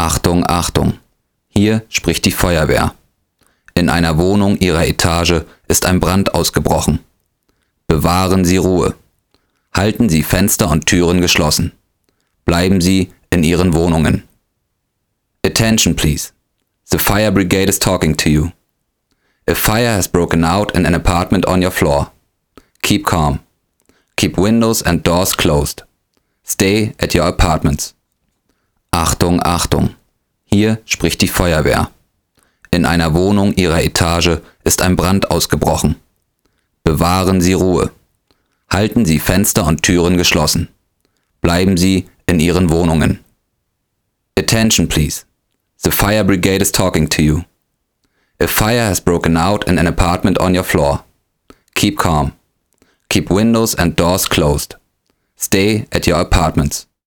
Achtung, Achtung! Hier spricht die Feuerwehr. In einer Wohnung Ihrer Etage ist ein Brand ausgebrochen. Bewahren Sie Ruhe. Halten Sie Fenster und Türen geschlossen. Bleiben Sie in Ihren Wohnungen. Attention please. The fire brigade is talking to you. A fire has broken out in an apartment on your floor. Keep calm. Keep windows and doors closed. Stay at your apartments. Achtung, Achtung! Hier spricht die Feuerwehr. In einer Wohnung Ihrer Etage ist ein Brand ausgebrochen. Bewahren Sie Ruhe. Halten Sie Fenster und Türen geschlossen. Bleiben Sie in Ihren Wohnungen. Attention please. The fire brigade is talking to you. A fire has broken out in an apartment on your floor. Keep calm. Keep windows and doors closed. Stay at your apartments.